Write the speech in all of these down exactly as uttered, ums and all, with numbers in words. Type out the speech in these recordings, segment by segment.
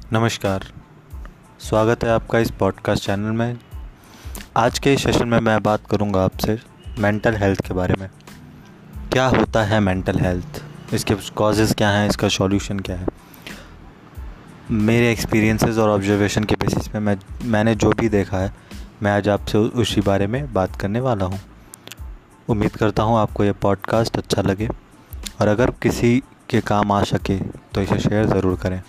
नमस्कार। स्वागत है आपका इस पॉडकास्ट चैनल में। आज के इस सेशन में मैं बात करूंगा आपसे मेंटल हेल्थ के बारे में। क्या होता है मेंटल हेल्थ, इसके कॉजेज़ क्या हैं, इसका सॉल्यूशन क्या है। मेरे एक्सपीरियंसेस और ऑब्जर्वेशन के बेसिस पे मैं मैंने जो भी देखा है, मैं आज आपसे उसी बारे में बात करने वाला हूं। उम्मीद करता हूं आपको ये पॉडकास्ट अच्छा लगे और अगर किसी के काम आ सके तो इसे शेयर ज़रूर करें।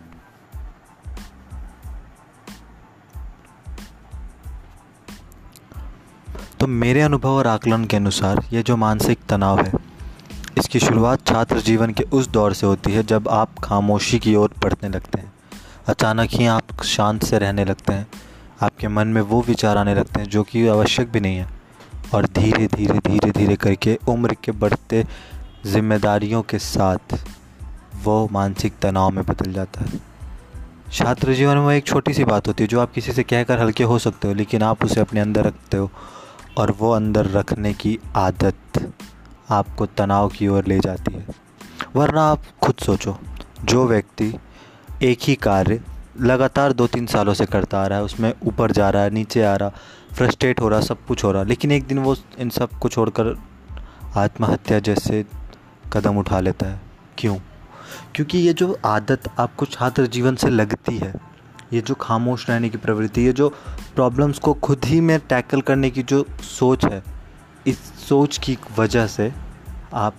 तो मेरे अनुभव और आकलन के अनुसार ये जो मानसिक तनाव है, इसकी शुरुआत छात्र जीवन के उस दौर से होती है जब आप खामोशी की ओर बढ़ने लगते हैं। अचानक ही आप शांत से रहने लगते हैं, आपके मन में वो विचार आने लगते हैं जो कि आवश्यक भी नहीं है, और धीरे धीरे धीरे धीरे करके उम्र के बढ़ते जिम्मेदारियों के साथ वो मानसिक तनाव में बदल जाता है। छात्र जीवन में एक छोटी सी बात होती है जो आप किसी से कहकर हल्के हो सकते हो, लेकिन आप उसे अपने अंदर रखते हो और वो अंदर रखने की आदत आपको तनाव की ओर ले जाती है। वरना आप खुद सोचो, जो व्यक्ति एक ही कार्य लगातार दो तीन सालों से करता आ रहा है, उसमें ऊपर जा रहा है, नीचे आ रहा, फ्रस्ट्रेट हो रहा, सब कुछ हो रहा, लेकिन एक दिन वो इन सब को छोड़कर आत्महत्या जैसे कदम उठा लेता है। क्यों? क्योंकि ये जो आदत आपको छात्र जीवन से लगती है, ये जो खामोश रहने की प्रवृत्ति, ये जो प्रॉब्लम्स को खुद ही में टैकल करने की जो सोच है, इस सोच की वजह से आप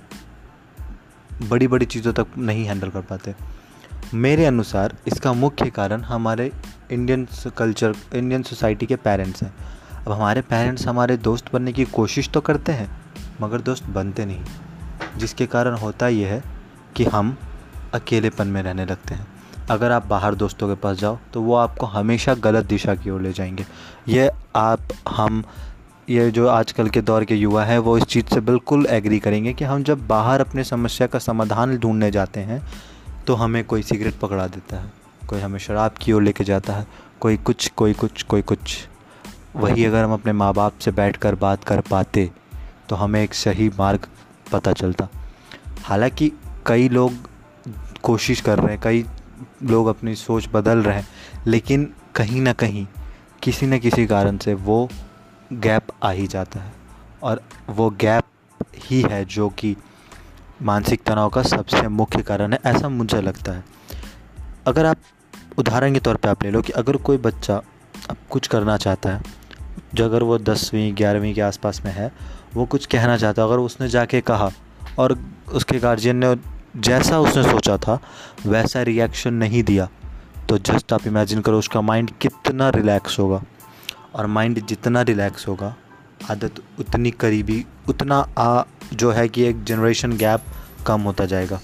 बड़ी बड़ी चीज़ों तक नहीं हैंडल कर पाते। मेरे अनुसार इसका मुख्य कारण हमारे इंडियन कल्चर, इंडियन सोसाइटी के पेरेंट्स हैं। अब हमारे पेरेंट्स हमारे दोस्त बनने की कोशिश तो करते हैं मगर दोस्त बनते नहीं, जिसके कारण होता ये है कि हम अकेलेपन में रहने लगते हैं। अगर आप बाहर दोस्तों के पास जाओ तो वो आपको हमेशा गलत दिशा की ओर ले जाएंगे। ये आप हम ये जो आजकल के दौर के युवा हैं वो इस चीज़ से बिल्कुल एग्री करेंगे कि हम जब बाहर अपने समस्या का समाधान ढूंढने जाते हैं तो हमें कोई सिगरेट पकड़ा देता है, कोई हमें शराब की ओर लेके जाता है, कोई कुछ कोई कुछ कोई कुछ वही अगर हम अपने माँ बाप से बैठकर बात कर पाते तो हमें एक सही मार्ग पता चलता। हालांकि कई लोग कोशिश कर रहे हैं, कई लोग अपनी सोच बदल रहे हैं, लेकिन कहीं ना कहीं किसी न किसी कारण से वो गैप आ ही जाता है, और वो गैप ही है जो कि मानसिक तनाव का सबसे मुख्य कारण है, ऐसा मुझे लगता है। अगर आप उदाहरण के तौर पे आप ले लो कि अगर कोई बच्चा अब कुछ करना चाहता है, जो अगर वो दसवीं ग्यारहवीं के आसपास में है, वो कुछ कहना चाहता है, अगर उसने जाके कहा और उसके गार्जियन ने जैसा उसने सोचा था वैसा रिएक्शन नहीं दिया, तो जस्ट आप इमेजिन करो उसका माइंड कितना रिलैक्स होगा। और माइंड जितना रिलैक्स होगा, आदत उतनी करीबी, उतना आ जो है कि एक जनरेशन गैप कम होता जाएगा।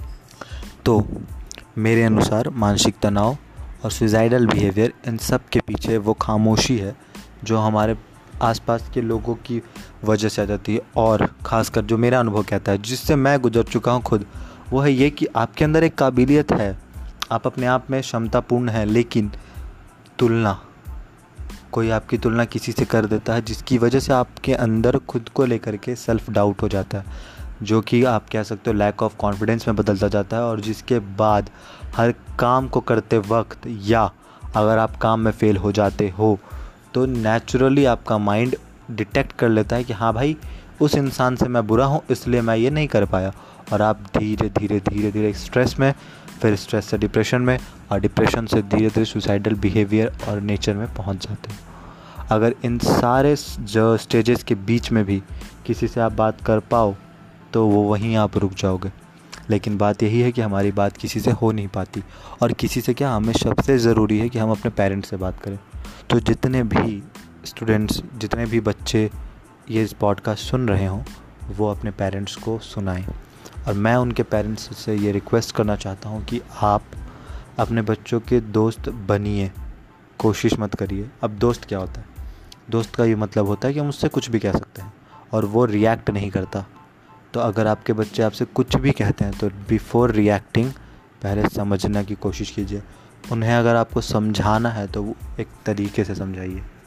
तो मेरे अनुसार मानसिक तनाव और सुसाइडल बिहेवियर, इन सब के पीछे वो खामोशी है जो हमारे आसपास के लोगों की वजह से आ जाती है। और ख़ासकर जो मेरा अनुभव कहता है, जिससे मैं गुजर चुका हूँ खुद, वो है ये कि आपके अंदर एक काबिलियत है, आप अपने आप में क्षमतापूर्ण हैं, लेकिन तुलना, कोई आपकी तुलना किसी से कर देता है जिसकी वजह से आपके अंदर खुद को लेकर के सेल्फ डाउट हो जाता है, जो कि आप कह सकते हो लैक ऑफ कॉन्फिडेंस में बदलता जाता है। और जिसके बाद हर काम को करते वक्त, या अगर आप काम में फ़ेल हो जाते हो, तो नेचुरली आपका माइंड डिटेक्ट कर लेता है कि हाँ भाई, उस इंसान से मैं बुरा हूँ इसलिए मैं ये नहीं कर पाया, और आप धीरे धीरे धीरे धीरे स्ट्रेस में, फिर स्ट्रेस से डिप्रेशन में, और डिप्रेशन से धीरे धीरे सुसाइडल बिहेवियर और नेचर में पहुंच जाते हो। अगर इन सारे जो स्टेजेस के बीच में भी किसी से आप बात कर पाओ तो वो वहीं आप रुक जाओगे। लेकिन बात यही है कि हमारी बात किसी से हो नहीं पाती, और किसी से क्या, हमें सबसे ज़रूरी है कि हम अपने पेरेंट्स से बात करें। तो जितने भी स्टूडेंट्स, जितने भी बच्चे ये इस पॉडकास्ट सुन रहे हों, वो अपने पेरेंट्स को सुनाएं। और मैं उनके पेरेंट्स से ये रिक्वेस्ट करना चाहता हूँ कि आप अपने बच्चों के दोस्त बनिए, कोशिश मत करिए। अब दोस्त क्या होता है? दोस्त का ये मतलब होता है कि हम उससे कुछ भी कह सकते हैं और वो रिएक्ट नहीं करता। तो अगर आपके बच्चे आपसे कुछ भी कहते हैं तो बिफोर रिएक्टिंग पहले समझने की कोशिश कीजिए। उन्हें अगर आपको समझाना है तो वो एक तरीके से समझाइए।